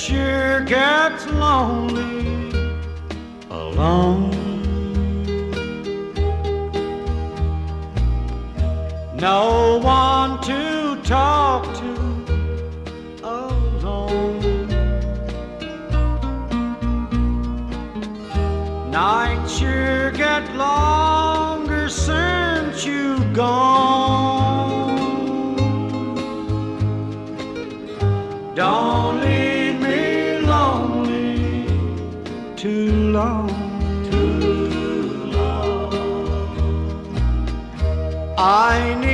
sure gets lonely alone. No one to talk to alone. Nights sure get longer since you've gone. Don't leave me lonely too long. I need